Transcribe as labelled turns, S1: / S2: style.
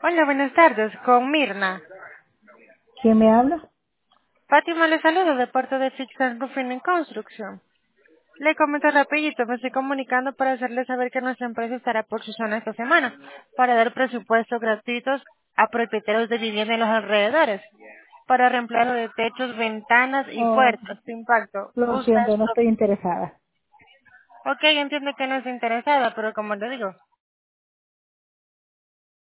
S1: Hola, buenas tardes, con Mirna.
S2: ¿Quién me habla?
S1: Fátima le saluda de parte de Fix and Roofing and Construction. Le comento rapidito, me estoy comunicando para hacerle saber que nuestra empresa estará por su zona esta semana para dar presupuestos gratuitos a propietarios de vivienda en los alrededores para reemplazo de techos, ventanas y
S2: Oh,
S1: puertas de impacto.
S2: lo
S1: Usted,
S2: siento, no estoy interesada.
S1: ok, entiendo que no está interesada, pero como le digo,